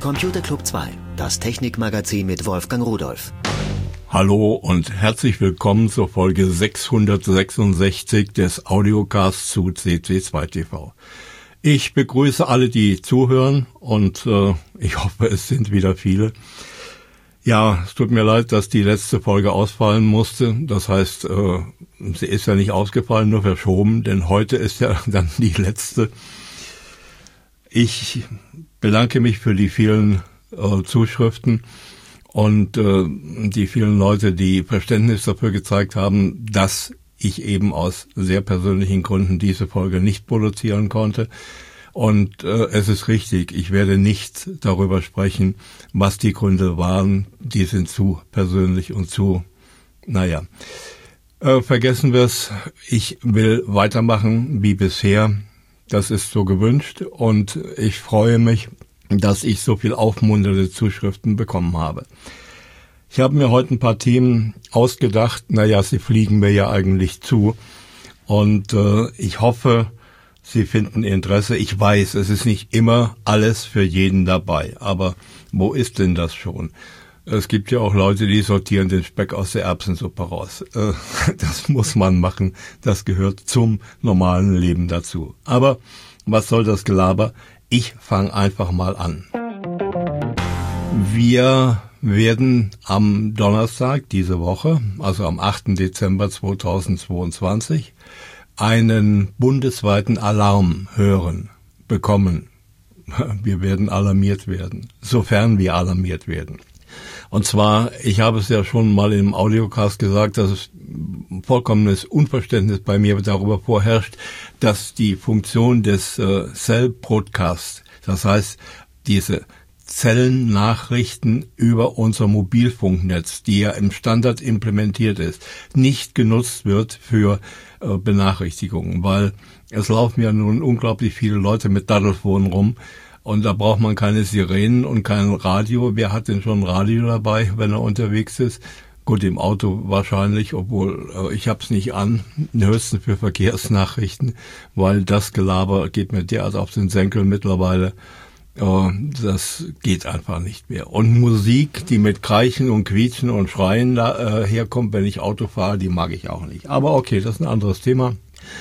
Computer Club 2, das Technikmagazin mit Wolfgang Rudolph. Hallo und herzlich willkommen zur Folge 666 des Audiocasts zu CC2TV. Ich begrüße alle, die zuhören und ich hoffe, es sind wieder viele. Ja, es tut mir leid, dass die letzte Folge ausfallen musste. Das heißt, sie ist ja nicht ausgefallen, nur verschoben, denn heute ist ja dann die letzte. Ich bedanke mich für die vielen Zuschriften und die vielen Leute, die Verständnis dafür gezeigt haben, dass ich eben aus sehr persönlichen Gründen diese Folge nicht produzieren konnte. Und es ist richtig, ich werde nicht darüber sprechen, was die Gründe waren. Die sind zu persönlich und zu, vergessen wir es. Ich will weitermachen wie bisher. Das ist so gewünscht und ich freue mich, dass ich so viel aufmunternde Zuschriften bekommen habe. Ich habe mir heute ein paar Themen ausgedacht. Sie fliegen mir ja eigentlich zu. Und ich hoffe, Sie finden Interesse. Ich weiß, es ist nicht immer alles für jeden dabei. Aber wo ist denn das schon? Es gibt ja auch Leute, die sortieren den Speck aus der Erbsensuppe raus. Das muss man machen. Das gehört zum normalen Leben dazu. Aber was soll das Gelaber? Ich fange einfach mal an. Wir werden am Donnerstag diese Woche, also am 8. Dezember 2022, einen bundesweiten Alarm bekommen. Wir werden alarmiert werden, sofern wir alarmiert werden. Und zwar, ich habe es ja schon mal im Audiocast gesagt, dass es vollkommenes Unverständnis bei mir darüber vorherrscht, dass die Funktion des Cell Broadcast, das heißt diese Zellennachrichten über unser Mobilfunknetz, die ja im Standard implementiert ist, nicht genutzt wird für Benachrichtigungen, weil es laufen ja nun unglaublich viele Leute mit Daddlefonen rum. Und da braucht man keine Sirenen und kein Radio. Wer hat denn schon ein Radio dabei, wenn er unterwegs ist? Gut, im Auto wahrscheinlich, obwohl ich hab's nicht an, höchstens für Verkehrsnachrichten, weil das Gelaber geht mir derart auf den Senkel mittlerweile. Das geht einfach nicht mehr. Und Musik, die mit Kreischen und Quietschen und Schreien herkommt, wenn ich Auto fahre, die mag ich auch nicht. Aber okay, das ist ein anderes Thema.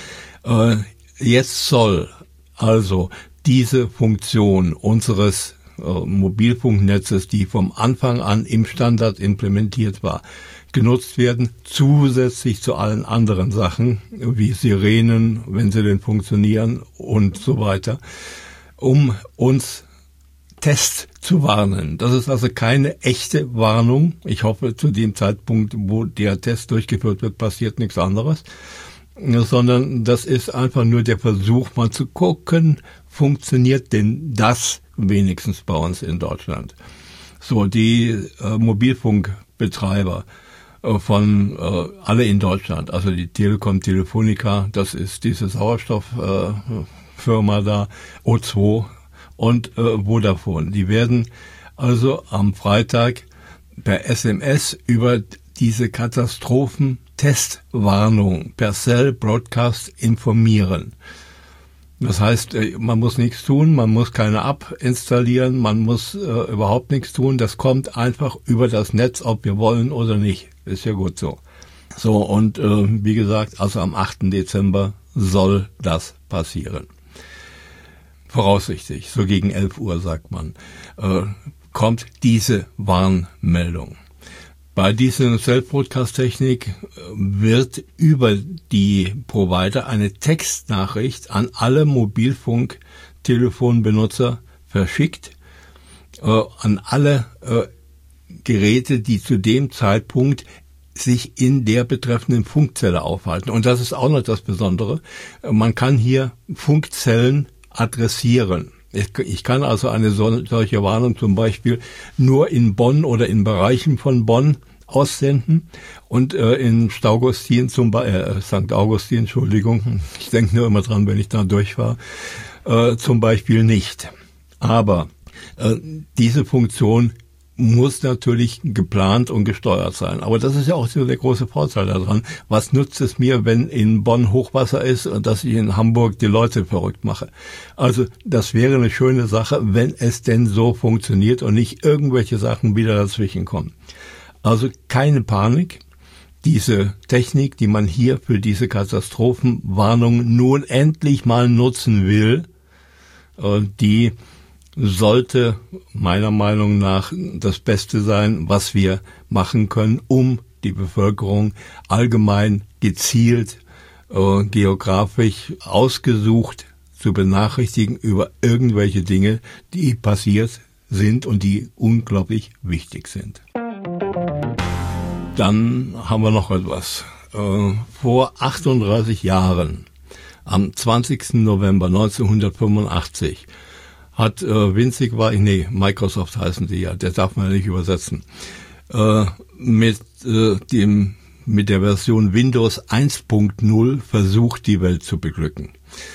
Jetzt soll also diese Funktion unseres Mobilfunknetzes, die vom Anfang an im Standard implementiert war, genutzt werden, zusätzlich zu allen anderen Sachen, wie Sirenen, wenn sie denn funktionieren und so weiter, um uns Test zu warnen. Das ist also keine echte Warnung. Ich hoffe, zu dem Zeitpunkt, wo der Test durchgeführt wird, passiert nichts anderes, sondern das ist einfach nur der Versuch, mal zu gucken, funktioniert denn das wenigstens bei uns in Deutschland? So, die Mobilfunkbetreiber von alle in Deutschland, also die Telekom, Telefonica, das ist diese Sauerstofffirma da, O2 und Vodafone. Die werden also am Freitag per SMS über diese Katastrophentestwarnung per Cell Broadcast informieren. Das heißt, man muss nichts tun, man muss keine App installieren, man muss überhaupt nichts tun. Das kommt einfach über das Netz, ob wir wollen oder nicht. Ist ja gut so. So, und wie gesagt, also am 8. Dezember soll das passieren. Voraussichtlich, so gegen 11 Uhr sagt man, kommt diese Warnmeldung. Bei dieser Cell-Broadcast-Technik wird über die Provider eine Textnachricht an alle Mobilfunktelefonbenutzer verschickt, an alle Geräte, die zu dem Zeitpunkt sich in der betreffenden Funkzelle aufhalten. Und das ist auch noch das Besondere. Man kann hier Funkzellen adressieren. Ich kann also eine solche Warnung zum Beispiel nur in Bonn oder in Bereichen von Bonn aussenden und in St. Augustin, Entschuldigung, ich denke nur immer dran, wenn ich da durchfahre, zum Beispiel nicht. Aber diese Funktion muss natürlich geplant und gesteuert sein. Aber das ist ja auch so der große Vorteil daran. Was nützt es mir, wenn in Bonn Hochwasser ist und dass ich in Hamburg die Leute verrückt mache? Also das wäre eine schöne Sache, wenn es denn so funktioniert und nicht irgendwelche Sachen wieder dazwischen kommen. Also keine Panik. Diese Technik, die man hier für diese Katastrophenwarnung nun endlich mal nutzen will, die sollte meiner Meinung nach das Beste sein, was wir machen können, um die Bevölkerung allgemein gezielt, geografisch ausgesucht zu benachrichtigen über irgendwelche Dinge, die passiert sind und die unglaublich wichtig sind. Dann haben wir noch etwas. Vor 38 Jahren, am 20. November 1985, hat Microsoft heißen die ja, der darf man nicht übersetzen, mit der Version Windows 1.0 versucht, die Welt zu beglücken.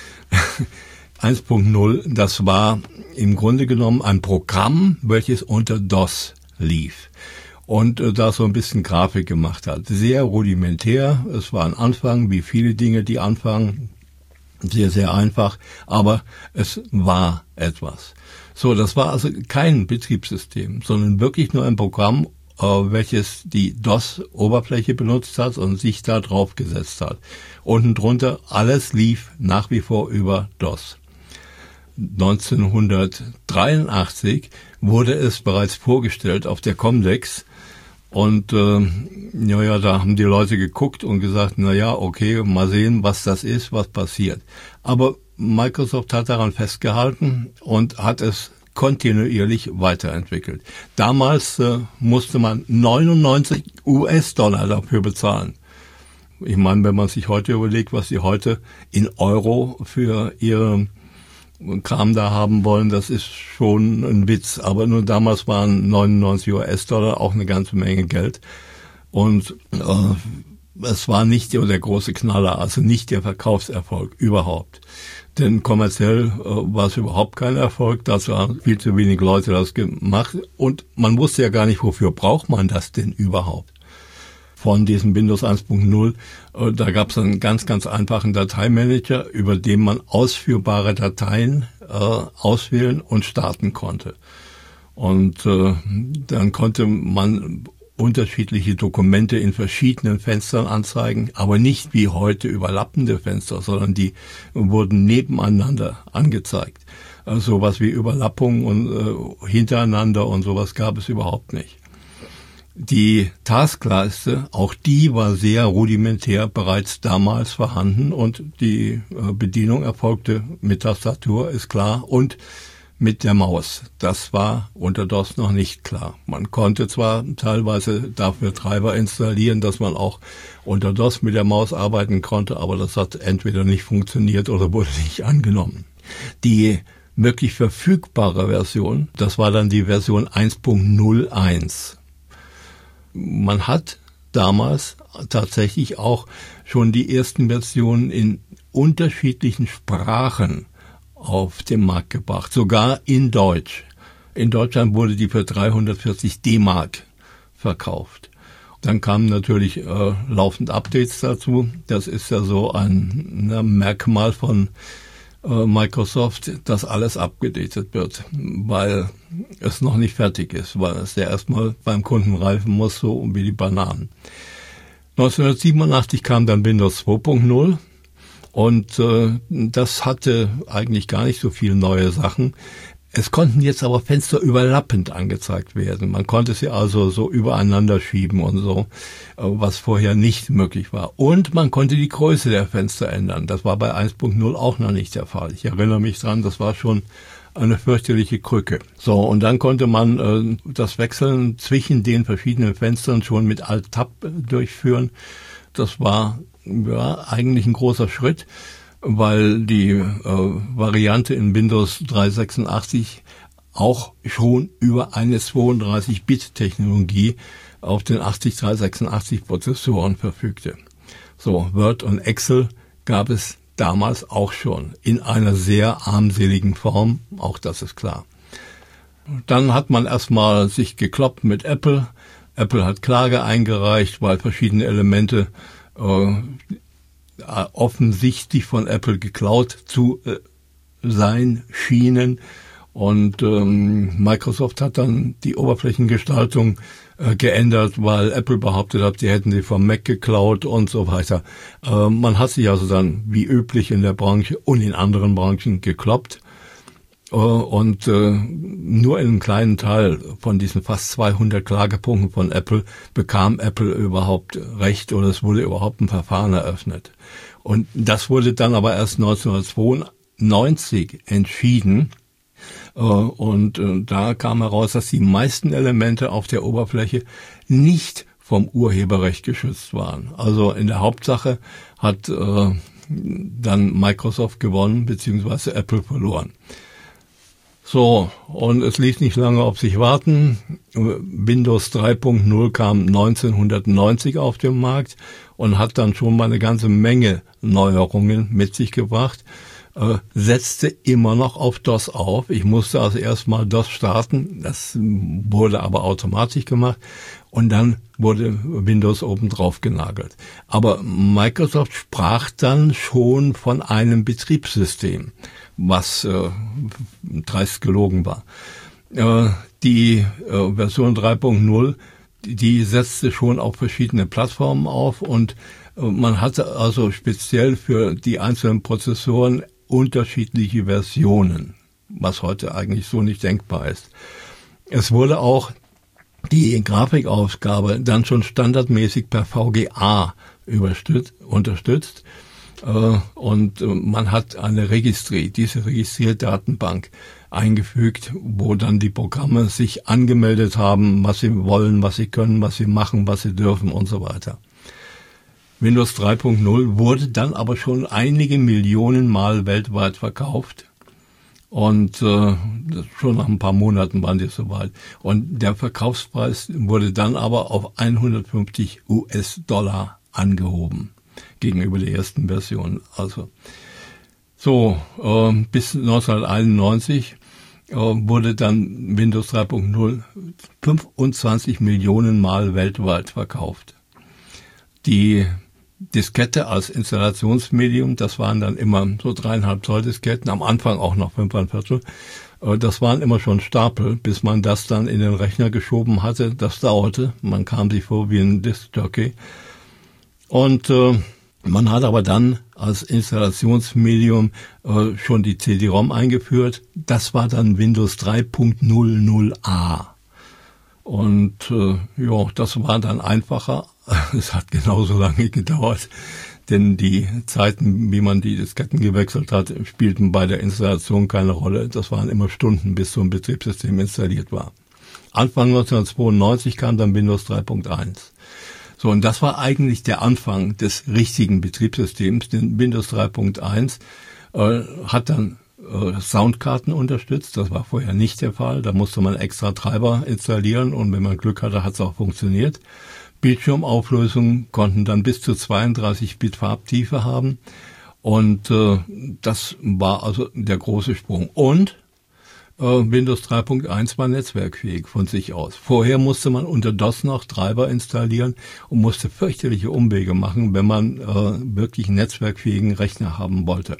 1.0, das war im Grunde genommen ein Programm, welches unter DOS lief und da so ein bisschen Grafik gemacht hat. Sehr rudimentär, es war ein Anfang, wie viele Dinge, die anfangen, sehr, sehr einfach, aber es war etwas. So, das war also kein Betriebssystem, sondern wirklich nur ein Programm, welches die DOS-Oberfläche benutzt hat und sich da drauf gesetzt hat. Unten drunter, alles lief nach wie vor über DOS. 1983 wurde es bereits vorgestellt auf der Comdex. Und da haben die Leute geguckt und gesagt, okay, mal sehen, was das ist, was passiert. Aber Microsoft hat daran festgehalten und hat es kontinuierlich weiterentwickelt. Damals musste man 99 US-Dollar dafür bezahlen. Ich meine, wenn man sich heute überlegt, was sie heute in Euro für ihre Kram da haben wollen, das ist schon ein Witz. Aber nur damals waren 99 US-Dollar auch eine ganze Menge Geld. Und es war nicht der große Knaller, also nicht der Verkaufserfolg überhaupt. Denn kommerziell war es überhaupt kein Erfolg. Dazu haben viel zu wenig Leute das gemacht. Und man wusste ja gar nicht, wofür braucht man das denn überhaupt. Von diesem Windows 1.0, da gab es einen ganz, ganz einfachen Dateimanager, über den man ausführbare Dateien auswählen und starten konnte. Und dann konnte man unterschiedliche Dokumente in verschiedenen Fenstern anzeigen, aber nicht wie heute überlappende Fenster, sondern die wurden nebeneinander angezeigt. Sowas wie Überlappung und hintereinander und sowas gab es überhaupt nicht. Die Taskleiste, auch die war sehr rudimentär bereits damals vorhanden und die Bedienung erfolgte mit Tastatur, ist klar, und mit der Maus. Das war unter DOS noch nicht klar. Man konnte zwar teilweise dafür Treiber installieren, dass man auch unter DOS mit der Maus arbeiten konnte, aber das hat entweder nicht funktioniert oder wurde nicht angenommen. Die wirklich verfügbare Version, das war dann die Version 1.01. Man hat damals tatsächlich auch schon die ersten Versionen in unterschiedlichen Sprachen auf den Markt gebracht, sogar in Deutsch. In Deutschland wurde die für 340 D-Mark verkauft. Dann kamen natürlich laufend Updates dazu. Das ist ja so ein Merkmal von Microsoft, dass alles abgedatet wird, weil es noch nicht fertig ist, weil es ja erstmal beim Kunden reifen muss, so wie die Bananen. 1987 kam dann Windows 2.0 und das hatte eigentlich gar nicht so viele neue Sachen. Es konnten jetzt aber Fenster überlappend angezeigt werden. Man konnte sie also so übereinander schieben und so, was vorher nicht möglich war. Und man konnte die Größe der Fenster ändern. Das war bei 1.0 auch noch nicht der Fall. Ich erinnere mich dran, das war schon eine fürchterliche Krücke. So, und dann konnte man das Wechseln zwischen den verschiedenen Fenstern schon mit Alt-Tab durchführen. Das war eigentlich ein großer Schritt, weil die Variante in Windows 386 auch schon über eine 32-Bit-Technologie auf den 80386-Prozessoren verfügte. So, Word und Excel gab es damals auch schon in einer sehr armseligen Form, auch das ist klar. Dann hat man erstmal sich gekloppt mit Apple. Apple hat Klage eingereicht, weil verschiedene Elemente offensichtlich von Apple geklaut zu sein schienen. Und Microsoft hat dann die Oberflächengestaltung geändert, weil Apple behauptet hat, sie hätten sie vom Mac geklaut und so weiter. Man hat sich also dann wie üblich in der Branche und in anderen Branchen gekloppt. Und nur in einem kleinen Teil von diesen fast 200 Klagepunkten von Apple bekam Apple überhaupt Recht oder es wurde überhaupt ein Verfahren eröffnet. Und das wurde dann aber erst 1992 entschieden. Und da kam heraus, dass die meisten Elemente auf der Oberfläche nicht vom Urheberrecht geschützt waren. Also in der Hauptsache hat dann Microsoft gewonnen, beziehungsweise Apple verloren. So, und es ließ nicht lange auf sich warten. Windows 3.0 kam 1990 auf den Markt und hat dann schon mal eine ganze Menge Neuerungen mit sich gebracht. Setzte immer noch auf DOS auf. Ich musste also erstmal DOS starten. Das wurde aber automatisch gemacht. Und dann wurde Windows oben drauf genagelt. Aber Microsoft sprach dann schon von einem Betriebssystem, was dreist gelogen war. Die Version 3.0, die setzte schon auf verschiedene Plattformen auf und man hatte also speziell für die einzelnen Prozessoren unterschiedliche Versionen, was heute eigentlich so nicht denkbar ist. Es wurde auch die Grafikausgabe dann schon standardmäßig per VGA unterstützt. Und man hat eine diese Registrierdatenbank eingefügt, wo dann die Programme sich angemeldet haben, was sie wollen, was sie können, was sie machen, was sie dürfen und so weiter. Windows 3.0 wurde dann aber schon einige Millionen Mal weltweit verkauft. Und schon nach ein paar Monaten waren die soweit. Und der Verkaufspreis wurde dann aber auf 150 US-Dollar angehoben gegenüber der ersten Version. Also so bis 1991 wurde dann Windows 3.0 25 Millionen Mal weltweit verkauft. Die Diskette als Installationsmedium, das waren dann immer so 3,5 Zoll Disketten, am Anfang auch noch 5,25. Das waren immer schon Stapel, bis man das dann in den Rechner geschoben hatte. Das dauerte, man kam sich vor wie ein Diskjockey. Und man hat aber dann als Installationsmedium schon die CD-ROM eingeführt. Das war dann Windows 3.00a. Und das war dann einfacher. Es hat genauso lange gedauert, denn die Zeiten, wie man die Disketten gewechselt hat, spielten bei der Installation keine Rolle. Das waren immer Stunden, bis so ein Betriebssystem installiert war. Anfang 1992 kam dann Windows 3.1. So, und das war eigentlich der Anfang des richtigen Betriebssystems, denn Windows 3.1 hat dann Soundkarten unterstützt. Das war vorher nicht der Fall. Da musste man extra Treiber installieren und wenn man Glück hatte, hat es auch funktioniert. Bildschirmauflösungen konnten dann bis zu 32-Bit Farbtiefe haben und das war also der große Sprung. Und Windows 3.1 war netzwerkfähig von sich aus. Vorher musste man unter DOS noch Treiber installieren und musste fürchterliche Umwege machen, wenn man wirklich einen netzwerkfähigen Rechner haben wollte.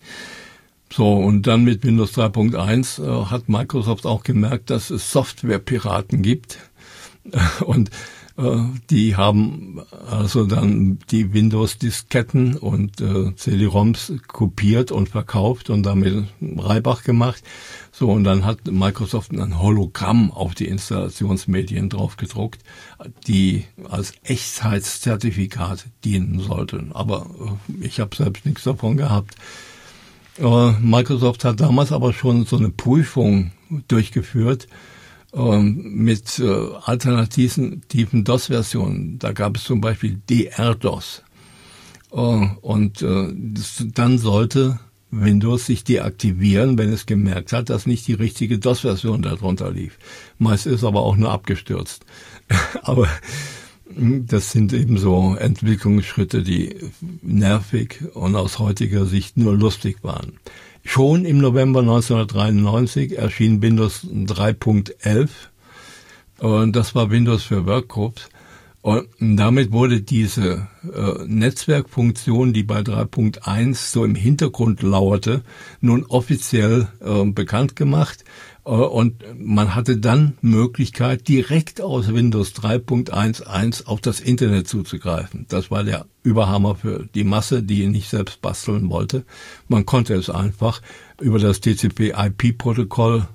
So, und dann mit Windows 3.1 hat Microsoft auch gemerkt, dass es Softwarepiraten gibt und die haben also dann die Windows-Disketten und CD-ROMs kopiert und verkauft und damit Reibach gemacht. So, und dann hat Microsoft ein Hologramm auf die Installationsmedien drauf gedruckt, die als Echtheitszertifikat dienen sollten. Aber ich habe selbst nichts davon gehabt. Microsoft hat damals aber schon so eine Prüfung durchgeführt, mit alternativen DOS-Versionen. Da gab es zum Beispiel DR-DOS. Und dann sollte Windows sich deaktivieren, wenn es gemerkt hat, dass nicht die richtige DOS-Version darunter lief. Meist ist aber auch nur abgestürzt. Aber Das sind eben so Entwicklungsschritte, die nervig und aus heutiger Sicht nur lustig waren. Schon im November 1993 erschien Windows 3.11 und das war Windows für Workgroups. Und damit wurde diese Netzwerkfunktion, die bei 3.1 so im Hintergrund lauerte, nun offiziell bekannt gemacht. Und man hatte dann Möglichkeit, direkt aus Windows 3.11 auf das Internet zuzugreifen. Das war der Überhammer für die Masse, die nicht selbst basteln wollte. Man konnte es einfach über das TCP/IP-Protokoll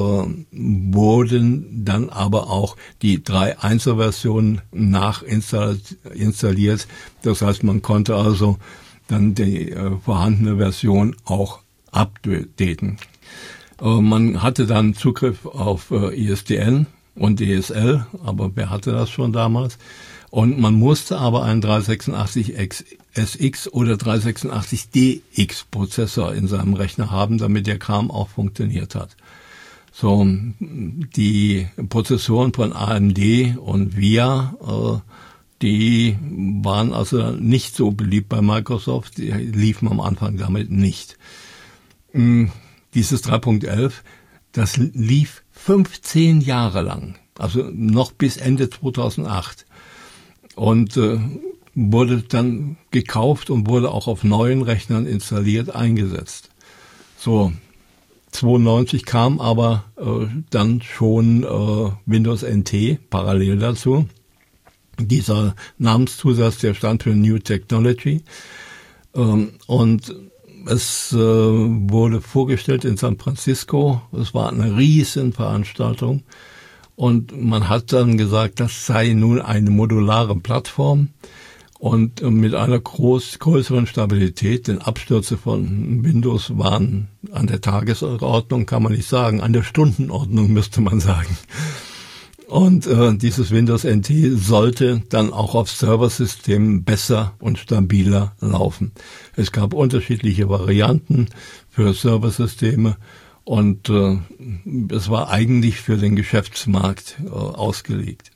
wurden dann aber auch die 3.1er-Versionen nachinstalliert. Das heißt, man konnte also dann die vorhandene Version auch updaten. Man hatte dann Zugriff auf ISDN und DSL, aber wer hatte das schon damals? Und man musste aber einen 386SX oder 386DX-Prozessor in seinem Rechner haben, damit der Kram auch funktioniert hat. So, die Prozessoren von AMD und VIA, die waren also nicht so beliebt bei Microsoft, die liefen am Anfang damit nicht. Dieses 3.11, das lief 15 Jahre lang, also noch bis Ende 2008 und wurde dann gekauft und wurde auch auf neuen Rechnern installiert, eingesetzt. So, 92 kam aber dann schon Windows NT parallel dazu. Dieser Namenszusatz, der stand für New Technology. Und es wurde vorgestellt in San Francisco. Es war eine Riesenveranstaltung. Und man hat dann gesagt, das sei nun eine modulare Plattform. Und mit einer größeren Stabilität, denn Abstürze von Windows waren an der Tagesordnung, kann man nicht sagen, an der Stundenordnung müsste man sagen. Und dieses Windows NT sollte dann auch auf Serversystemen besser und stabiler laufen. Es gab unterschiedliche Varianten für Serversysteme und es war eigentlich für den Geschäftsmarkt ausgelegt.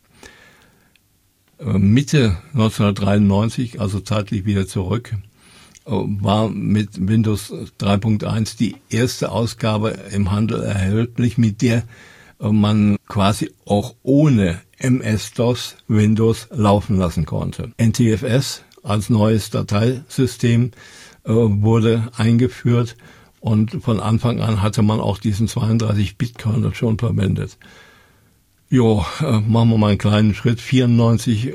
Mitte 1993, also zeitlich wieder zurück, war mit Windows 3.1 die erste Ausgabe im Handel erhältlich, mit der man quasi auch ohne MS-DOS Windows laufen lassen konnte. NTFS als neues Dateisystem wurde eingeführt und von Anfang an hatte man auch diesen 32-Bit-Kernel schon verwendet. Jo, machen wir mal einen kleinen Schritt. 94,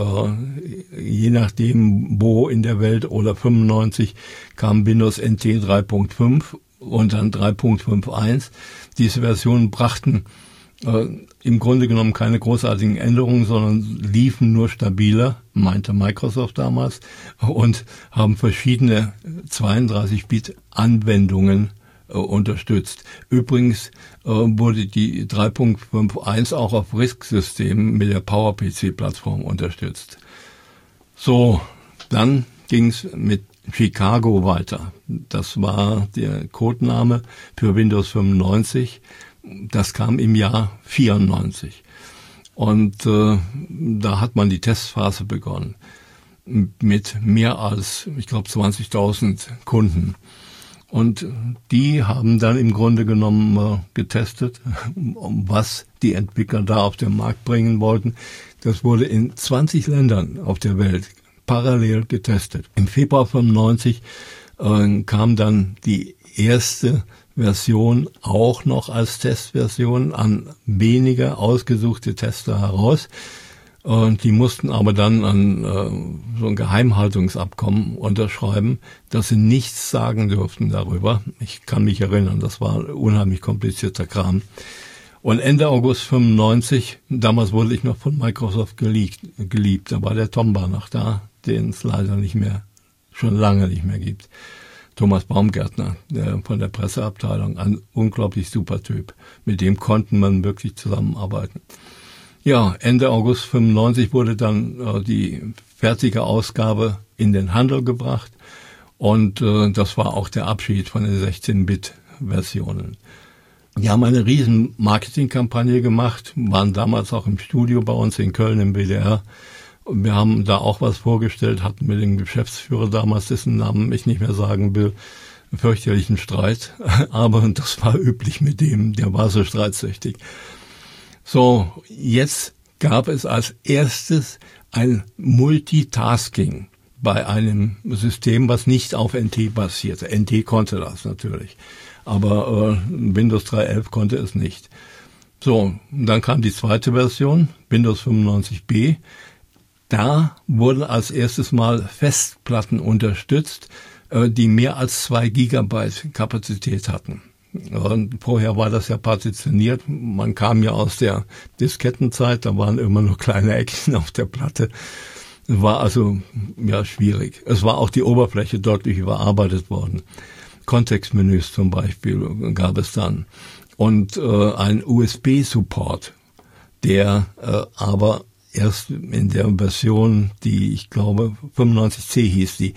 je nachdem wo in der Welt, oder 95 kam Windows NT 3.5 und dann 3.51. Diese Versionen brachten im Grunde genommen keine großartigen Änderungen, sondern liefen nur stabiler, meinte Microsoft damals, und haben verschiedene 32-Bit-Anwendungen unterstützt. Übrigens wurde die 3.51 auch auf RISC-Systemen mit der PowerPC-Plattform unterstützt. So, dann ging's mit Chicago weiter. Das war der Codename für Windows 95. Das kam im Jahr 94. Und da hat man die Testphase begonnen mit mehr als, ich glaube, 20.000 Kunden. Und die haben dann im Grunde genommen getestet, was die Entwickler da auf den Markt bringen wollten. Das wurde in 20 Ländern auf der Welt parallel getestet. Im Februar 95 kam dann die erste Version auch noch als Testversion an weniger ausgesuchte Tester heraus. Und die mussten aber dann an so ein Geheimhaltungsabkommen unterschreiben, dass sie nichts sagen durften darüber. Ich kann mich erinnern, das war ein unheimlich komplizierter Kram. Und Ende August 95, damals wurde ich noch von Microsoft geliebt, da war der Tomba noch da, den es leider nicht mehr, schon lange nicht mehr gibt. Thomas Baumgärtner, der von der Presseabteilung, ein unglaublich super Typ. Mit dem konnten man wirklich zusammenarbeiten. Ja, Ende August 95 wurde dann die fertige Ausgabe in den Handel gebracht und das war auch der Abschied von den 16-Bit-Versionen. Die haben eine riesen Marketingkampagne gemacht, waren damals auch im Studio bei uns in Köln im WDR Wir haben da auch was vorgestellt, hatten mit dem Geschäftsführer damals, dessen Namen ich nicht mehr sagen will, einen fürchterlichen Streit. Aber das war üblich mit dem, der war so streitsüchtig. So, jetzt gab es als erstes ein Multitasking bei einem System, was nicht auf NT basierte. NT konnte das natürlich, aber Windows 3.11 konnte es nicht. So, dann kam die zweite Version, Windows 95B. Da wurden als erstes Mal Festplatten unterstützt, die mehr als 2 Gigabyte Kapazität hatten. Und vorher war das ja partitioniert. Man kam ja aus der Diskettenzeit, da waren immer nur kleine Eckchen auf der Platte. War also ja schwierig. Es war auch die Oberfläche deutlich überarbeitet worden. Kontextmenüs zum Beispiel gab es dann. Und ein USB-Support, der aber erst in der Version, die ich glaube 95C hieß die,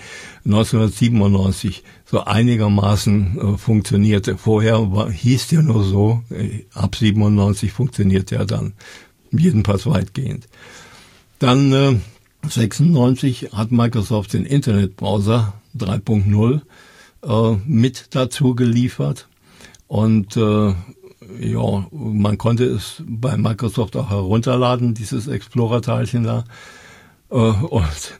1997 so einigermaßen funktionierte. Vorher hieß der nur so, ab 97 funktioniert der dann, jedenfalls weitgehend. Dann 96 hat Microsoft den Internetbrowser 3.0 mit dazu geliefert und ja, man konnte es bei Microsoft auch herunterladen, dieses Explorer-Teilchen da. Und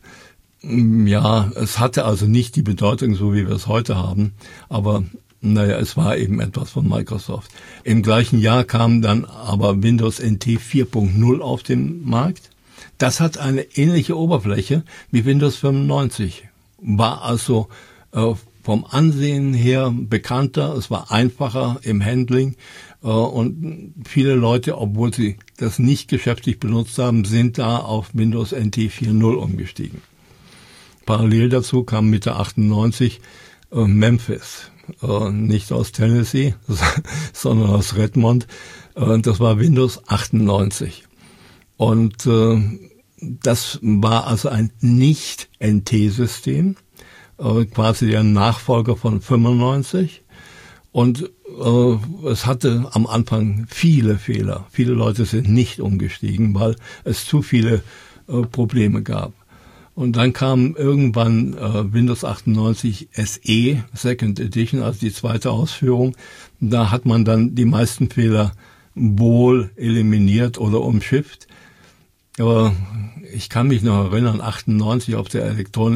ja, es hatte also nicht die Bedeutung, so wie wir es heute haben, aber naja, es war eben etwas von Microsoft. Im gleichen Jahr kam dann aber Windows NT 4.0 auf den Markt. Das hat eine ähnliche Oberfläche wie Windows 95, war also vom Ansehen her bekannter, es war einfacher im Handling und viele Leute, obwohl sie das nicht geschäftlich benutzt haben, sind da auf Windows NT 4.0 umgestiegen. Parallel dazu kam Mitte 98 Memphis, nicht aus Tennessee, sondern aus Redmond, das war Windows 98. Und das war also ein Nicht-NT-System, quasi der Nachfolger von 95. Und es hatte am Anfang viele Fehler. Viele Leute sind nicht umgestiegen, weil es zu viele Probleme gab. Und dann kam irgendwann Windows 98 SE, Second Edition, also die zweite Ausführung. Da hat man dann die meisten Fehler wohl eliminiert oder umschifft. Aber ich kann mich noch erinnern, 98 auf der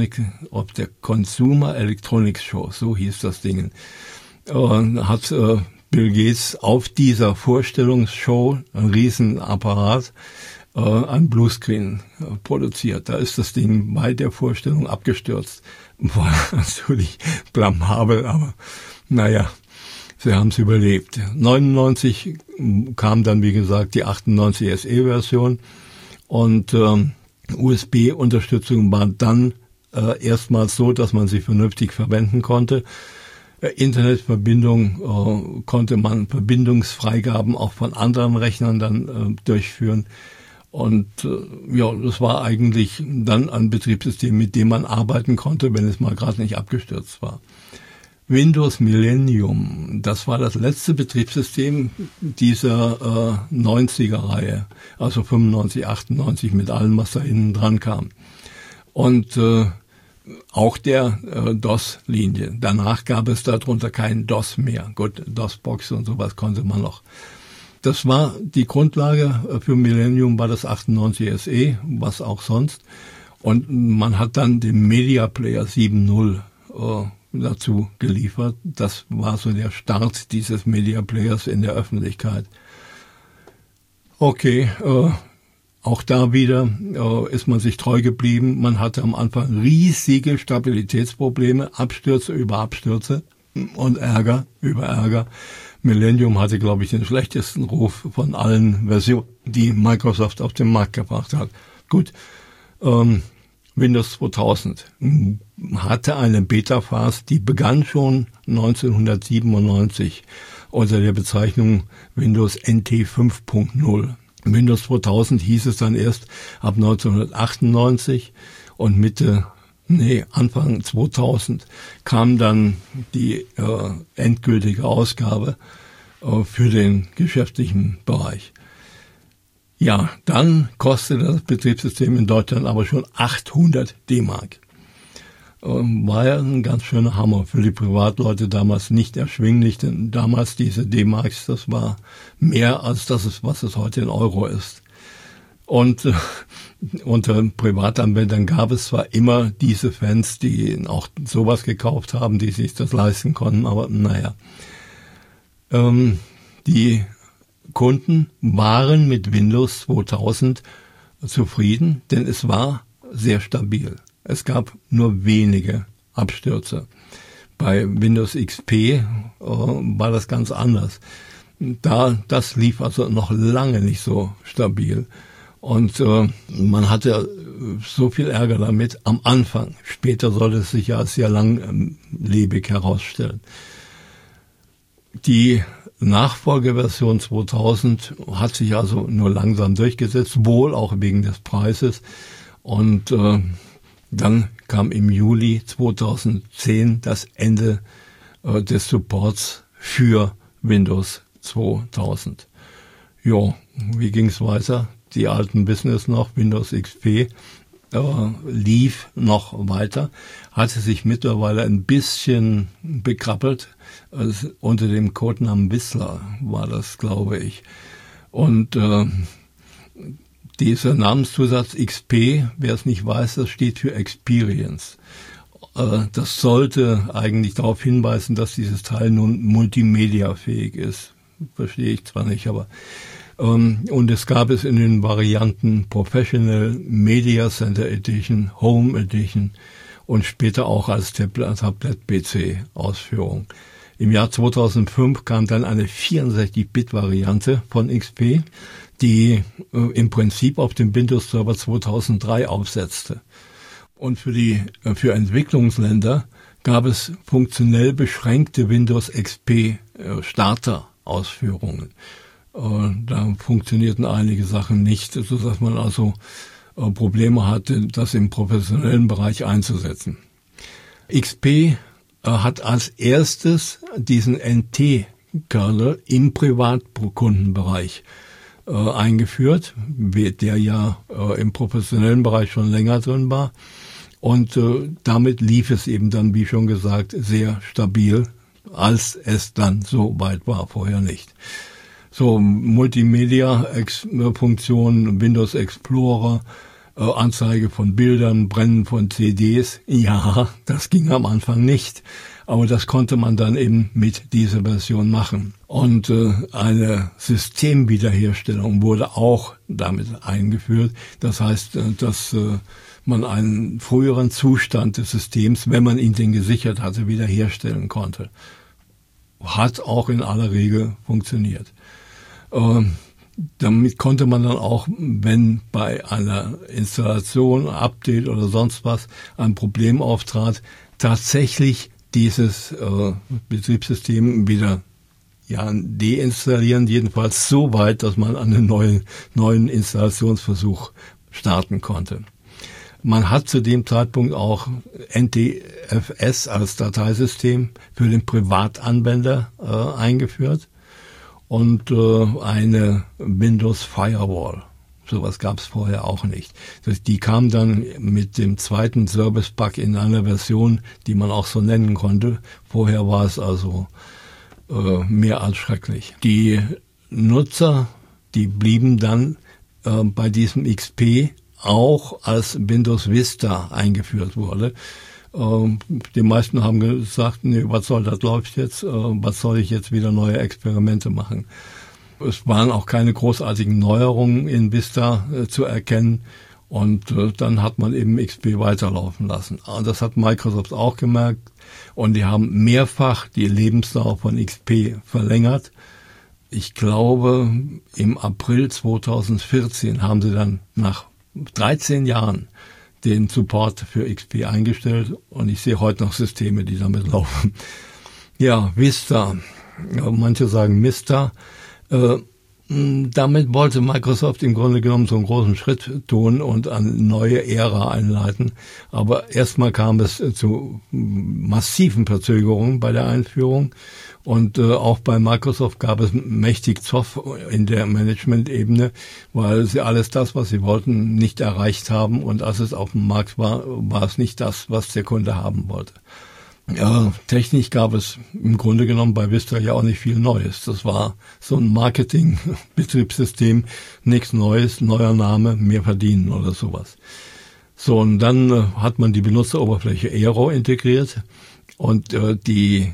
Consumer Electronics Show, so hieß das Ding, hat Bill Gates auf dieser Vorstellungsshow, ein Riesenapparat, ein Bluescreen produziert. Da ist das Ding bei der Vorstellung abgestürzt. War natürlich blamabel, aber naja, sie haben es überlebt. 99 kam dann, wie gesagt, die 98 SE-Version. Und USB-Unterstützung war dann erstmals so, dass man sie vernünftig verwenden konnte. Internetverbindung konnte man Verbindungsfreigaben auch von anderen Rechnern dann durchführen. Und ja, das war eigentlich dann ein Betriebssystem, mit dem man arbeiten konnte, wenn es mal gerade nicht abgestürzt war. Windows Millennium, das war das letzte Betriebssystem dieser 90er-Reihe, also 95, 98 mit allem, was da hinten dran kam. Und auch der DOS-Linie. Danach gab es darunter keinen DOS mehr. Gut, DOS-Box und sowas konnte man noch. Das war die Grundlage für Millennium, war das 98 SE, was auch sonst. Und man hat dann den Media Player 7.0 dazu geliefert. Das war so der Start dieses Media Players in der Öffentlichkeit. Okay, auch da wieder ist man sich treu geblieben. Man hatte am Anfang riesige Stabilitätsprobleme, Abstürze über Abstürze und Ärger über Ärger. Millennium hatte, glaube ich, den schlechtesten Ruf von allen Versionen, die Microsoft auf den Markt gebracht hat. Gut, Windows 2000 hatte eine Beta-Phase, die begann schon 1997 unter der Bezeichnung Windows NT 5.0. Windows 2000 hieß es dann erst ab 1998 und Anfang 2000 kam dann die endgültige Ausgabe für den geschäftlichen Bereich. Ja, dann kostete das Betriebssystem in Deutschland aber schon 800 D-Mark. War ja ein ganz schöner Hammer für die Privatleute, damals nicht erschwinglich, denn damals diese D-Marks, das war mehr als das, was es heute in Euro ist. Und unter Privatanwendern gab es zwar immer diese Fans, die auch sowas gekauft haben, die sich das leisten konnten, aber naja. Die Kunden waren mit Windows 2000 zufrieden, denn es war sehr stabil. Es gab nur wenige Abstürze. Bei Windows XP war das ganz anders. Das lief also noch lange nicht so stabil. Und man hatte so viel Ärger damit am Anfang. Später sollte es sich ja als sehr langlebig herausstellen. Die Nachfolgeversion 2000 hat sich also nur langsam durchgesetzt, wohl auch wegen des Preises. Und dann kam im Juli 2010 das Ende des Supports für Windows 2000. Jo, wie ging's weiter? Die alten Business noch, Windows XP, lief noch weiter, hatte sich mittlerweile ein bisschen bekrabbelt. Also unter dem Codenamen Whistler war das, glaube ich. Und dieser Namenszusatz XP, wer es nicht weiß, das steht für Experience. Das sollte eigentlich darauf hinweisen, dass dieses Teil nun multimediafähig ist. Verstehe ich zwar nicht, aber und es gab es in den Varianten Professional, Media Center Edition, Home Edition und später auch als Tablet-PC-Ausführung. Im Jahr 2005 kam dann eine 64-Bit-Variante von XP, die im Prinzip auf dem Windows Server 2003 aufsetzte. Und für Entwicklungsländer gab es funktionell beschränkte Windows XP Starter-Ausführungen. Da funktionierten einige Sachen nicht, sodass man also Probleme hatte, das im professionellen Bereich einzusetzen. XP hat als erstes diesen NT-Kernel im Privatkundenbereich eingeführt, der ja im professionellen Bereich schon länger drin war. Und damit lief es eben dann, wie schon gesagt, sehr stabil, als es dann so weit war, vorher nicht. So, Multimedia-Funktionen, Windows Explorer, Anzeige von Bildern, Brennen von CDs. Ja, das ging am Anfang nicht. Aber das konnte man dann eben mit dieser Version machen. Und eine Systemwiederherstellung wurde auch damit eingeführt. Das heißt, dass man einen früheren Zustand des Systems, wenn man ihn denn gesichert hatte, wiederherstellen konnte. Hat auch in aller Regel funktioniert. Damit konnte man dann auch, wenn bei einer Installation, Update oder sonst was ein Problem auftrat, tatsächlich dieses Betriebssystem wieder deinstallieren, jedenfalls so weit, dass man einen neuen Installationsversuch starten konnte. Man hat zu dem Zeitpunkt auch NTFS als Dateisystem für den Privatanwender eingeführt. Und eine Windows Firewall. Sowas gab es vorher auch nicht. Die kam dann mit dem zweiten Service Pack in einer Version, die man auch so nennen konnte. Vorher war es also mehr als schrecklich. Die Nutzer, die blieben dann bei diesem XP auch als Windows Vista eingeführt wurde. Die meisten haben gesagt, nee, was soll das läuft jetzt? Was soll ich jetzt wieder neue Experimente machen? Es waren auch keine großartigen Neuerungen in Vista zu erkennen. Und dann hat man eben XP weiterlaufen lassen. Das hat Microsoft auch gemerkt. Und die haben mehrfach die Lebensdauer von XP verlängert. Ich glaube, im April 2014 haben sie dann nach 13 Jahren den Support für XP eingestellt und ich sehe heute noch Systeme, die damit laufen. Ja, Vista. Manche sagen Mista. Damit wollte Microsoft im Grunde genommen so einen großen Schritt tun und eine neue Ära einleiten. Aber erstmal kam es zu massiven Verzögerungen bei der Einführung. Und auch bei Microsoft gab es mächtig Zoff in der Management-Ebene, weil sie alles das, was sie wollten, nicht erreicht haben. Und als es auf dem Markt war, war es nicht das, was der Kunde haben wollte. Ja, technisch gab es im Grunde genommen bei Vista ja auch nicht viel Neues. Das war so ein Marketing-Betriebssystem, nichts Neues, neuer Name, mehr verdienen oder sowas. So, und dann hat man die Benutzeroberfläche Aero integriert und die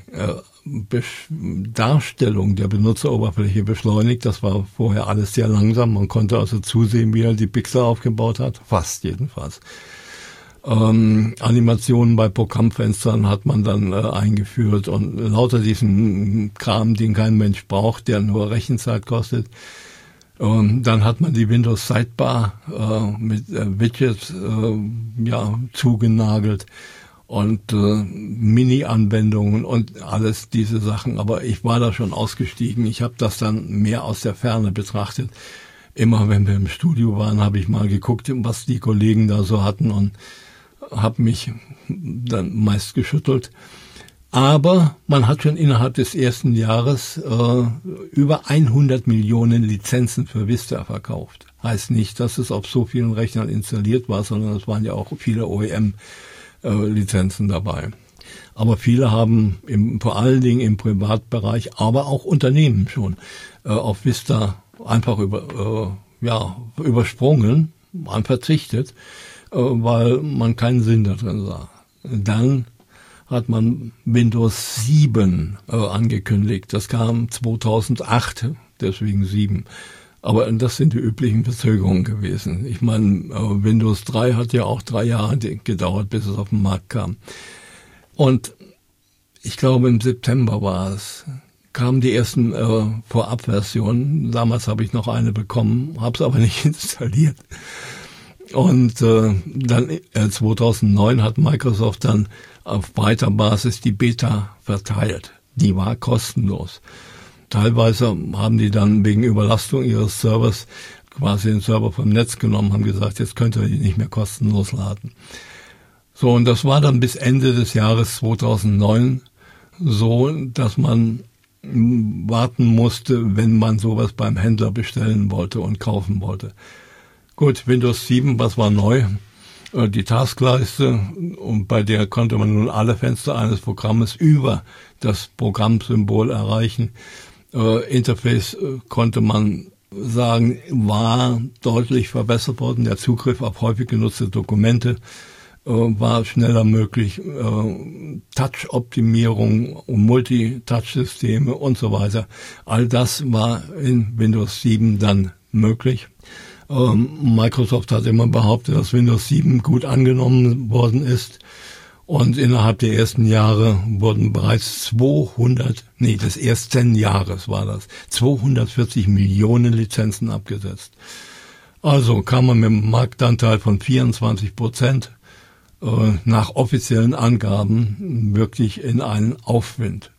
Darstellung der Benutzeroberfläche beschleunigt. Das war vorher alles sehr langsam. Man konnte also zusehen, wie er die Pixel aufgebaut hat, fast jedenfalls. Animationen bei Programmfenstern hat man dann eingeführt und lauter diesen Kram, den kein Mensch braucht, der nur Rechenzeit kostet. Dann hat man die Windows Sidebar mit Widgets zugenagelt und Mini-Anwendungen und alles diese Sachen. Aber ich war da schon ausgestiegen. Ich habe das dann mehr aus der Ferne betrachtet. Immer wenn wir im Studio waren, habe ich mal geguckt, was die Kollegen da so hatten und habe mich dann meist geschüttelt. Aber man hat schon innerhalb des ersten Jahres über 100 Millionen Lizenzen für Vista verkauft. Heißt nicht, dass es auf so vielen Rechnern installiert war, sondern es waren ja auch viele OEM-Lizenzen dabei. Aber viele haben vor allen Dingen im Privatbereich, aber auch Unternehmen schon auf Vista einfach übersprungen, verzichtet, weil man keinen Sinn da drin sah. Dann hat man Windows 7 angekündigt. Das kam 2008, deswegen 7. Aber das sind die üblichen Verzögerungen gewesen. Ich meine, Windows 3 hat ja auch 3 Jahre gedauert, bis es auf den Markt kam. Und ich glaube, im September war es, kamen die ersten Vorabversionen. Damals habe ich noch eine bekommen, habe es aber nicht installiert. Und dann 2009 hat Microsoft dann auf breiter Basis die Beta verteilt. Die war kostenlos. Teilweise haben die dann wegen Überlastung ihres Servers quasi den Server vom Netz genommen, haben gesagt, jetzt könnt ihr die nicht mehr kostenlos laden. So, und das war dann bis Ende des Jahres 2009 so, dass man warten musste, wenn man sowas beim Händler bestellen wollte und kaufen wollte. Gut, Windows 7, was war neu? Die Taskleiste, und bei der konnte man nun alle Fenster eines Programmes über das Programmsymbol erreichen. Interface konnte man sagen, war deutlich verbessert worden. Der Zugriff auf häufig genutzte Dokumente war schneller möglich. Touch-Optimierung, Multi-Touch-Systeme und so weiter. All das war in Windows 7 dann möglich. Microsoft hat immer behauptet, dass Windows 7 gut angenommen worden ist. Und innerhalb der ersten Jahre wurden bereits 240 Millionen Lizenzen abgesetzt. Also kam man mit einem Marktanteil von 24%, nach offiziellen Angaben wirklich in einen Aufwind.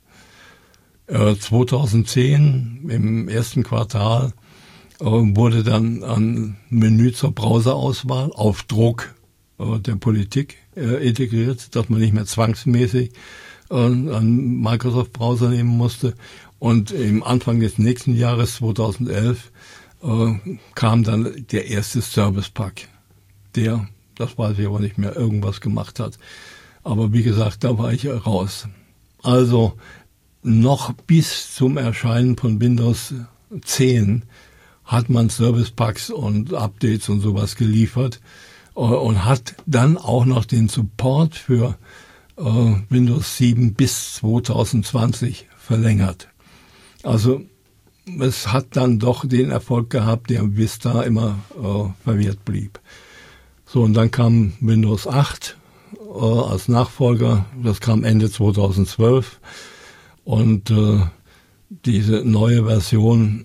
2010 im ersten Quartal wurde dann ein Menü zur Browserauswahl auf Druck der Politik integriert, dass man nicht mehr zwangsmäßig einen Microsoft-Browser nehmen musste. Und im Anfang des nächsten Jahres, 2011, kam dann der erste Service Pack, der, das weiß ich aber nicht mehr, irgendwas gemacht hat. Aber wie gesagt, da war ich raus. Also noch bis zum Erscheinen von Windows 10 hat man Service Packs und Updates und sowas geliefert und hat dann auch noch den Support für Windows 7 bis 2020 verlängert. Also es hat dann doch den Erfolg gehabt, der Vista immer verwehrt blieb. So, und dann kam Windows 8 als Nachfolger, das kam Ende 2012 und diese neue Version,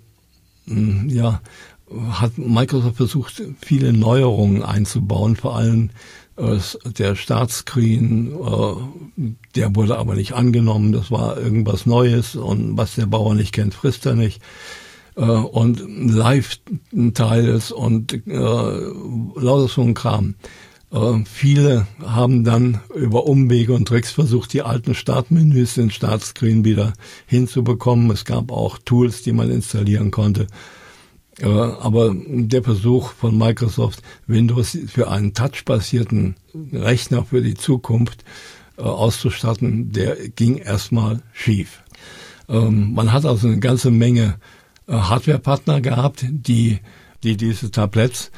hat Microsoft versucht, viele Neuerungen einzubauen, vor allem der Startscreen, der wurde aber nicht angenommen, das war irgendwas Neues und was der Bauer nicht kennt, frisst er nicht. und Live-Teils und lauter so ein Kram. Viele haben dann über Umwege und Tricks versucht, die alten Startmenüs, den Startscreen wieder hinzubekommen. Es gab auch Tools, die man installieren konnte. Aber der Versuch von Microsoft, Windows für einen touchbasierten Rechner für die Zukunft auszustatten, der ging erstmal schief. Man hat also eine ganze Menge Hardware-Partner gehabt, die diese Tabletts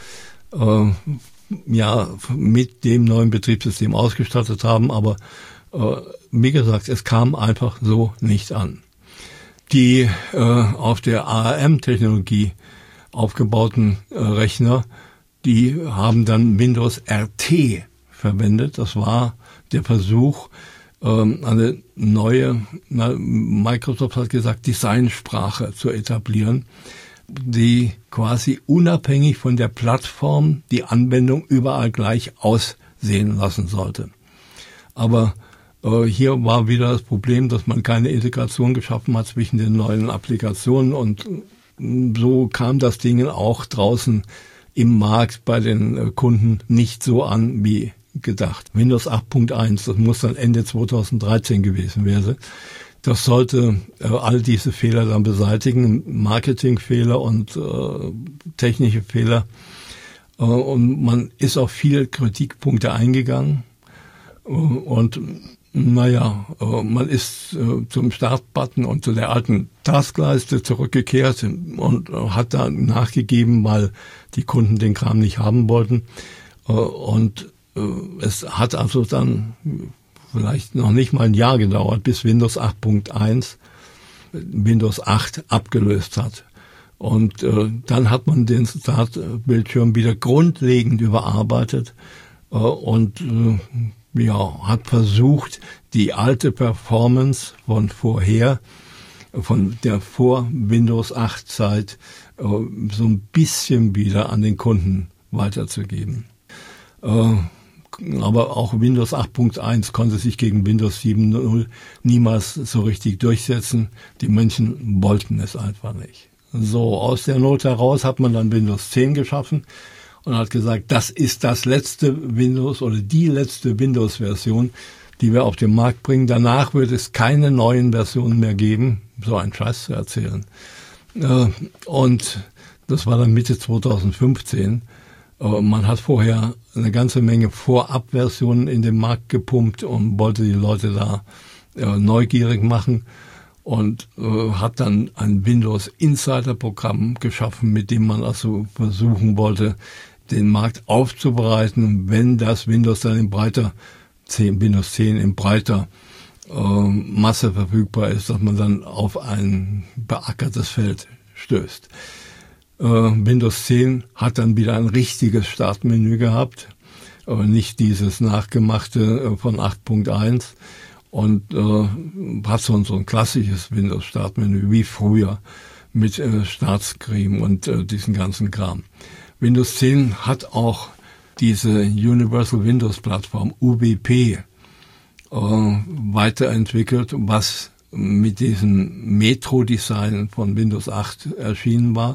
mit dem neuen Betriebssystem ausgestattet haben, aber wie gesagt, es kam einfach so nicht an. Die auf der ARM-Technologie aufgebauten Rechner, die haben dann Windows RT verwendet. Das war der Versuch, eine neue, Microsoft hat gesagt, Designsprache zu etablieren, die quasi unabhängig von der Plattform die Anwendung überall gleich aussehen lassen sollte. Aber hier war wieder das Problem, dass man keine Integration geschaffen hat zwischen den neuen Applikationen, und so kam das Ding auch draußen im Markt bei den Kunden nicht so an wie gedacht. Windows 8.1, das muss dann Ende 2013 gewesen werden. Das sollte all diese Fehler dann beseitigen, Marketingfehler und technische Fehler. Und man ist auf viele Kritikpunkte eingegangen. Und man ist zum Startbutton und zu der alten Taskleiste zurückgekehrt und hat da nachgegeben, weil die Kunden den Kram nicht haben wollten. Und es hat also dann vielleicht noch nicht mal ein Jahr gedauert, bis Windows 8.1 Windows 8 abgelöst hat. Und dann hat man den Startbildschirm wieder grundlegend überarbeitet und hat versucht, die alte Performance von vorher, von der Vor-Windows 8-Zeit, so ein bisschen wieder an den Kunden weiterzugeben. Aber auch Windows 8.1 konnte sich gegen Windows 7.0 niemals so richtig durchsetzen. Die Menschen wollten es einfach nicht. So, aus der Not heraus hat man dann Windows 10 geschaffen und hat gesagt, das ist das letzte Windows oder die letzte Windows-Version, die wir auf den Markt bringen. Danach wird es keine neuen Versionen mehr geben, so einen Scheiß zu erzählen. Und das war dann Mitte 2015. Man hat vorher eine ganze Menge Vorabversionen in den Markt gepumpt und wollte die Leute da neugierig machen und hat dann ein Windows Insider Programm geschaffen, mit dem man also versuchen wollte, den Markt aufzubereiten, wenn das Windows dann in breiter Windows 10 in breiter Masse verfügbar ist, dass man dann auf ein beackertes Feld stößt. Windows 10 hat dann wieder ein richtiges Startmenü gehabt, nicht dieses nachgemachte von 8.1, und hat so ein klassisches Windows-Startmenü wie früher mit Startscreen und diesen ganzen Kram. Windows 10 hat auch diese Universal Windows Plattform UWP weiterentwickelt, was mit diesem Metro-Design von Windows 8 erschienen war,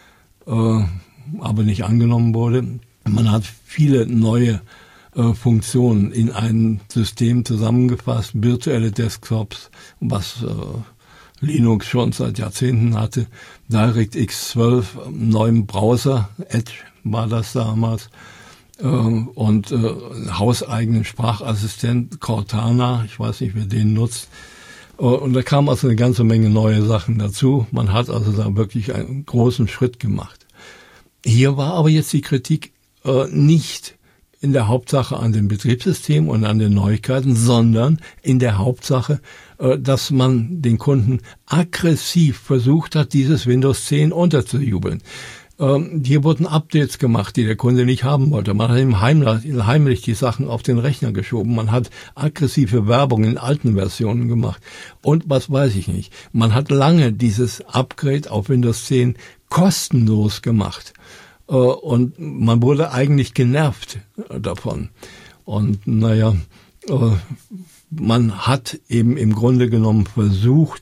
aber nicht angenommen wurde. Man hat viele neue Funktionen in ein System zusammengefasst, virtuelle Desktops, was Linux schon seit Jahrzehnten hatte, DirectX 12, neuen Browser, Edge war das damals, und hauseigenen Sprachassistent Cortana, ich weiß nicht, wer den nutzt. Und da kam also eine ganze Menge neue Sachen dazu. Man hat also da wirklich einen großen Schritt gemacht. Hier war aber jetzt die Kritik nicht in der Hauptsache an dem Betriebssystem und an den Neuigkeiten, sondern in der Hauptsache, dass man den Kunden aggressiv versucht hat, dieses Windows 10 unterzujubeln. Hier wurden Updates gemacht, die der Kunde nicht haben wollte. Man hat ihm heimlich die Sachen auf den Rechner geschoben. Man hat aggressive Werbung in alten Versionen gemacht. Und was weiß ich nicht. Man hat lange dieses Upgrade auf Windows 10 kostenlos gemacht. Und man wurde eigentlich genervt davon. Und man hat eben im Grunde genommen versucht,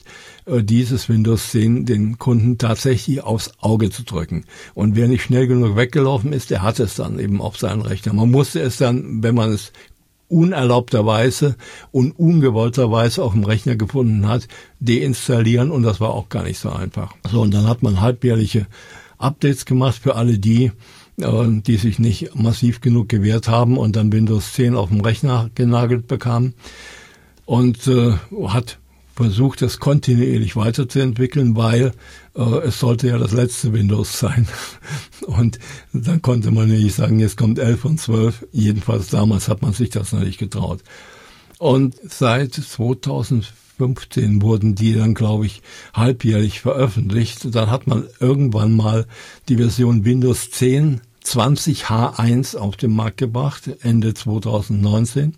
dieses Windows 10 den Kunden tatsächlich aufs Auge zu drücken. Und wer nicht schnell genug weggelaufen ist, der hatte es dann eben auf seinen Rechner. Man musste es dann, wenn man es unerlaubterweise und ungewollterweise auf dem Rechner gefunden hat, deinstallieren, und das war auch gar nicht so einfach. So, und dann hat man halbjährliche Updates gemacht für alle die sich nicht massiv genug gewehrt haben und dann Windows 10 auf dem Rechner genagelt bekamen, und hat versucht, das kontinuierlich weiterzuentwickeln, weil es sollte ja das letzte Windows sein. Und dann konnte man nicht sagen, jetzt kommt 11 und 12. Jedenfalls damals hat man sich das noch nicht getraut. Und seit 2015 wurden die dann, glaube ich, halbjährlich veröffentlicht. Dann hat man irgendwann mal die Version Windows 10 20H1 auf den Markt gebracht, Ende 2019.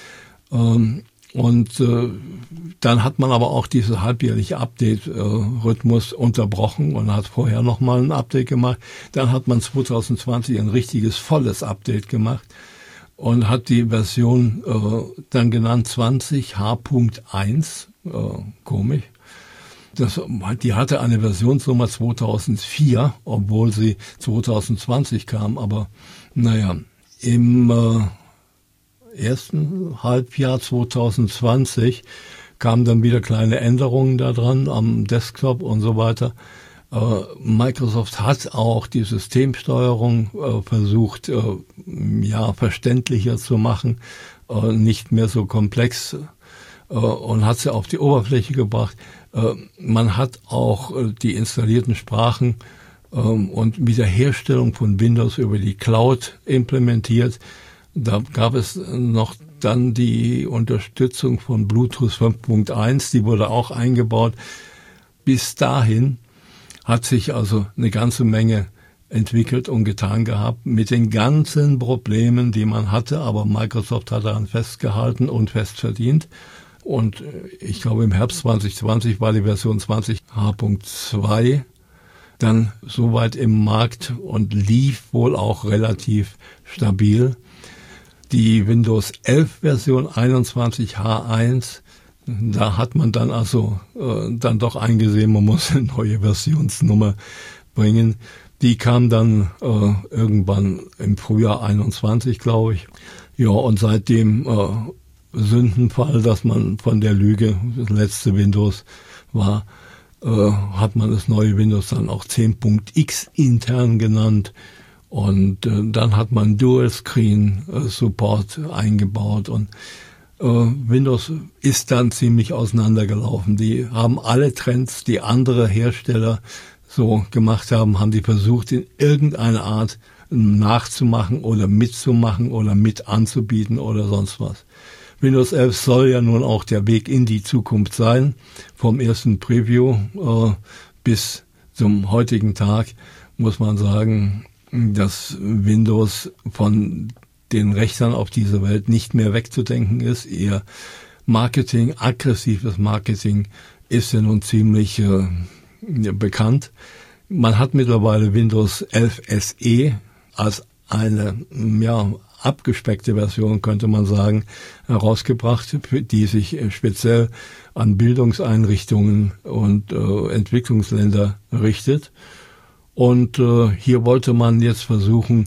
Dann hat man aber auch diese halbjährliche Update-Rhythmus unterbrochen und hat vorher nochmal ein Update gemacht. Dann hat man 2020 ein richtiges, volles Update gemacht und hat die Version dann genannt 20H.1. Komisch. Die hatte eine Versionsnummer 2004, obwohl sie 2020 kam. Aber naja, im ersten Halbjahr 2020 kamen dann wieder kleine Änderungen da dran am Desktop und so weiter. Microsoft hat auch die Systemsteuerung versucht, verständlicher zu machen, nicht mehr so komplex, und hat sie auf die Oberfläche gebracht. Man hat auch die installierten Sprachen und Wiederherstellung von Windows über die Cloud implementiert. Da gab es noch dann die Unterstützung von Bluetooth 5.1, die wurde auch eingebaut. Bis dahin hat sich also eine ganze Menge entwickelt und getan gehabt mit den ganzen Problemen, die man hatte, aber Microsoft hat daran festgehalten und fest verdient. Und ich glaube, im Herbst 2020 war die Version 20H.2 dann soweit im Markt und lief wohl auch relativ stabil. Die Windows 11 Version 21H1, da hat man dann also dann doch eingesehen, man muss eine neue Versionsnummer bringen. Die kam dann irgendwann im Frühjahr 21, glaube ich. Ja, und seitdem Sündenfall, dass man von der Lüge, das letzte Windows war, hat man das neue Windows dann auch 10.x intern genannt. Und dann hat man Dual-Screen-Support eingebaut, und Windows ist dann ziemlich auseinandergelaufen. Die haben alle Trends, die andere Hersteller so gemacht haben, haben die versucht, in irgendeiner Art nachzumachen oder mitzumachen oder mit anzubieten oder sonst was. Windows 11 soll ja nun auch der Weg in die Zukunft sein, vom ersten Preview bis zum heutigen Tag, muss man sagen, dass Windows von den Rechnern auf dieser Welt nicht mehr wegzudenken ist. Eher Marketing, aggressives Marketing ist ja nun ziemlich bekannt. Man hat mittlerweile Windows 11 SE als eine abgespeckte Version, könnte man sagen, herausgebracht, die sich speziell an Bildungseinrichtungen und Entwicklungsländer richtet. Und hier wollte man jetzt versuchen,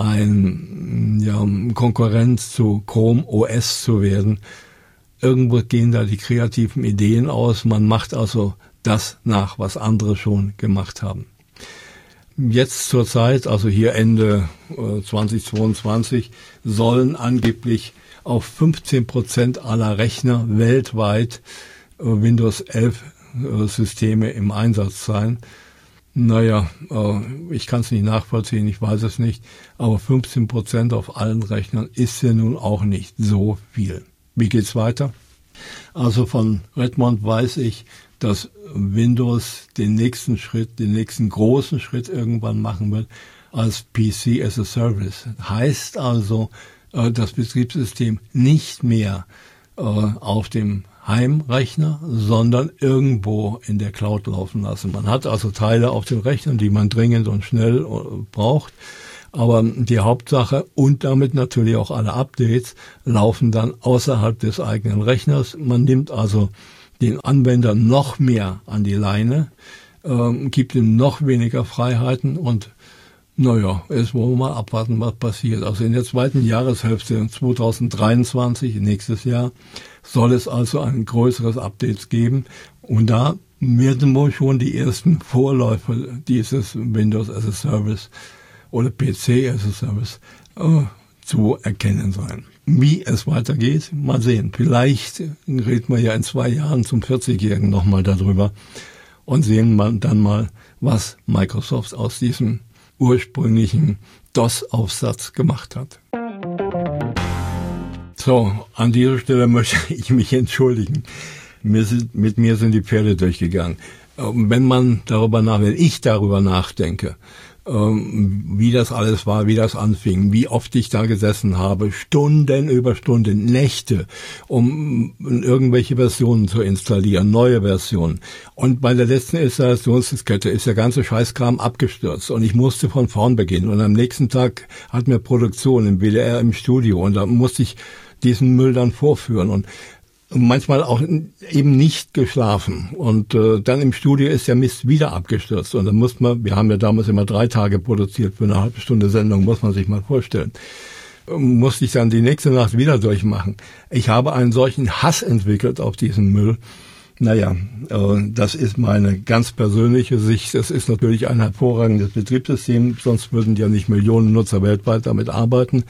ein Konkurrenz zu Chrome OS zu werden. Irgendwo gehen da die kreativen Ideen aus. Man macht also das nach, was andere schon gemacht haben. Jetzt zur Zeit, also hier Ende 2022, sollen angeblich auf 15% aller Rechner weltweit Windows 11 Systeme im Einsatz sein. Naja, ich kann es nicht nachvollziehen, ich weiß es nicht, aber 15% auf allen Rechnern ist ja nun auch nicht so viel. Wie geht's weiter? Also von Redmond weiß ich, dass Windows den nächsten großen Schritt irgendwann machen wird als PC as a Service. Heißt also, das Betriebssystem nicht mehr auf dem Heimrechner, sondern irgendwo in der Cloud laufen lassen. Man hat also Teile auf den Rechnern, die man dringend und schnell braucht, aber die Hauptsache und damit natürlich auch alle Updates laufen dann außerhalb des eigenen Rechners. Man nimmt also den Anwender noch mehr an die Leine, gibt ihm noch weniger Freiheiten und naja, jetzt wollen wir mal abwarten, was passiert. Also in der zweiten Jahreshälfte 2023, nächstes Jahr, soll es also ein größeres Update geben. Und da werden wohl schon die ersten Vorläufe dieses Windows as a Service oder PC as a Service zu erkennen sein. Wie es weitergeht, mal sehen. Vielleicht reden wir ja in 2 Jahren zum 40-Jährigen nochmal darüber und sehen dann mal, was Microsoft aus diesem ursprünglichen DOS-Aufsatz gemacht hat. So, an dieser Stelle möchte ich mich entschuldigen. Mit mir sind die Pferde durchgegangen. Wenn ich darüber nachdenke, wie das alles war, wie das anfing, wie oft ich da gesessen habe, Stunden über Stunden, Nächte, um irgendwelche Versionen zu installieren, neue Versionen. Und bei der letzten Installationsdiskette ist der ganze Scheißkram abgestürzt und ich musste von vorn beginnen. Und am nächsten Tag hatten wir Produktion im WDR im Studio und da musste ich diesen Müll dann vorführen und manchmal auch eben nicht geschlafen. Und dann im Studio ist der Mist wieder abgestürzt. Und dann wir haben ja damals immer 3 Tage produziert für eine halbe Stunde Sendung, muss man sich mal vorstellen. Musste ich dann die nächste Nacht wieder durchmachen. Ich habe einen solchen Hass entwickelt auf diesen Müll. Naja, das ist meine ganz persönliche Sicht. Es ist natürlich ein hervorragendes Betriebssystem, sonst würden ja nicht Millionen Nutzer weltweit damit arbeiten.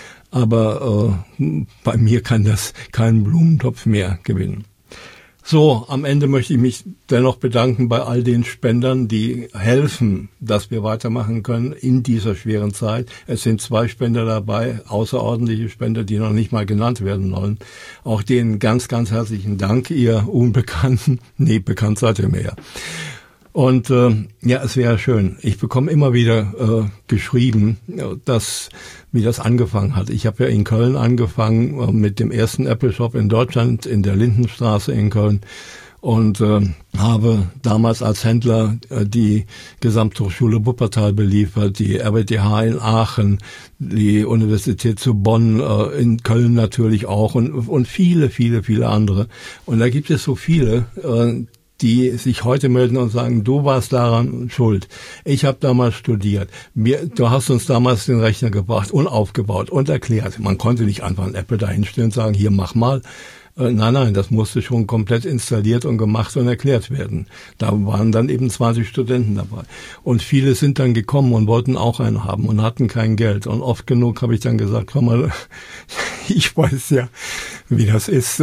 Aber bei mir kann das keinen Blumentopf mehr gewinnen. So, am Ende möchte ich mich dennoch bedanken bei all den Spendern, die helfen, dass wir weitermachen können in dieser schweren Zeit. Es sind 2 Spender dabei, außerordentliche Spender, die noch nicht mal genannt werden wollen. Auch denen ganz, ganz herzlichen Dank, ihr Unbekannten. Nee, bekannt seid ihr mir ja. Und es wäre schön. Ich bekomme immer wieder geschrieben, wie das angefangen hat. Ich habe ja in Köln angefangen mit dem ersten Apple Shop in Deutschland in der Lindenstraße in Köln und habe damals als Händler die Gesamthochschule Wuppertal beliefert, die RWTH in Aachen, die Universität zu Bonn, in Köln natürlich auch und viele, viele, viele andere. Und da gibt es so viele, die sich heute melden und sagen, du warst daran schuld. Ich habe damals studiert. Du hast uns damals den Rechner gebracht und aufgebaut und erklärt. Man konnte nicht einfach ein Apple dahinstellen und sagen, hier, mach mal. Nein, das musste schon komplett installiert und gemacht und erklärt werden. Da waren dann eben 20 Studenten dabei. Und viele sind dann gekommen und wollten auch einen haben und hatten kein Geld. Und oft genug habe ich dann gesagt, komm mal, ich weiß ja, wie das ist.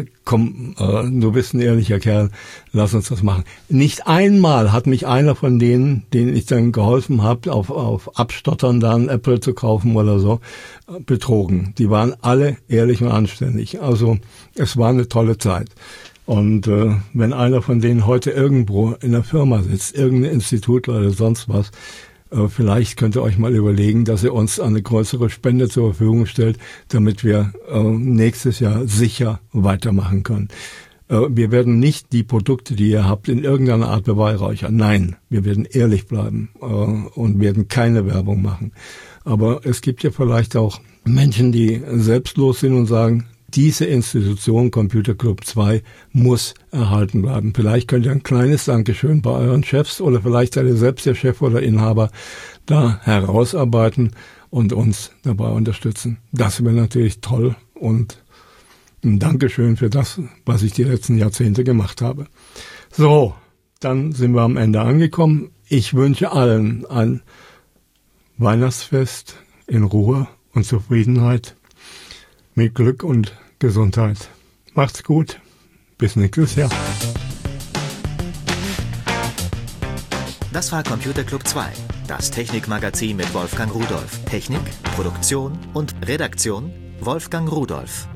Du bist ein ehrlicher Kerl, lass uns das machen. Nicht einmal hat mich einer von denen ich dann geholfen habe, auf Abstottern dann Apple zu kaufen oder so, betrogen. Die waren alle ehrlich und anständig. Also es war eine tolle Zeit. Und wenn einer von denen heute irgendwo in der Firma sitzt, irgendein Institut oder sonst was, vielleicht könnt ihr euch mal überlegen, dass ihr uns eine größere Spende zur Verfügung stellt, damit wir nächstes Jahr sicher weitermachen können. Wir werden nicht die Produkte, die ihr habt, in irgendeiner Art beweihräuchern. Nein, wir werden ehrlich bleiben und werden keine Werbung machen. Aber es gibt ja vielleicht auch Menschen, die selbstlos sind und sagen, diese Institution Computer Club 2 muss erhalten bleiben. Vielleicht könnt ihr ein kleines Dankeschön bei euren Chefs oder vielleicht seid ihr selbst der Chef oder Inhaber da herausarbeiten und uns dabei unterstützen. Das wäre natürlich toll und ein Dankeschön für das, was ich die letzten Jahrzehnte gemacht habe. So, dann sind wir am Ende angekommen. Ich wünsche allen ein Weihnachtsfest in Ruhe und Zufriedenheit, mit Glück und Gesundheit. Macht's gut. Bis nächstes Jahr. Das war Computer Club 2, das Technikmagazin mit Wolfgang Rudolph. Technik, Produktion und Redaktion Wolfgang Rudolph.